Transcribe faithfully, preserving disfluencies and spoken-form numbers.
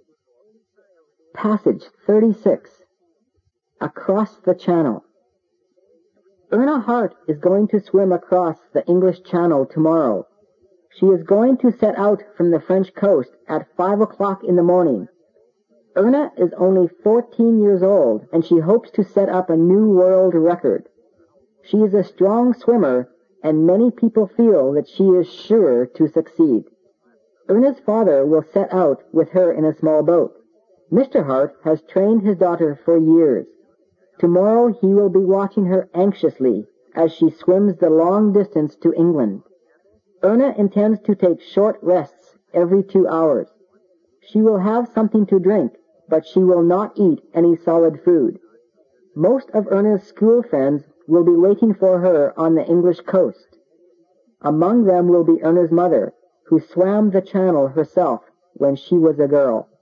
Passage thirty-six. Across the Channel. Erna Hart is going to swim across the English Channel tomorrow. She is going to set out from the French coast at five o'clock in the morning. Erna is only fourteen years old, and she hopes to set up a new world record. She is a strong swimmer, and many people feel that she is sure to succeed. Erna's father will set out with her in a small boat. Mister Hart has trained his daughter for years. Tomorrow he will be watching her anxiously as she swims the long distance to England. Erna intends to take short rests every two hours. She will have something to drink, but she will not eat any solid food. Most of Erna's school friends will be waiting for her on the English coast. Among them will be Erna's mother, who swam the channel herself when she was a girl.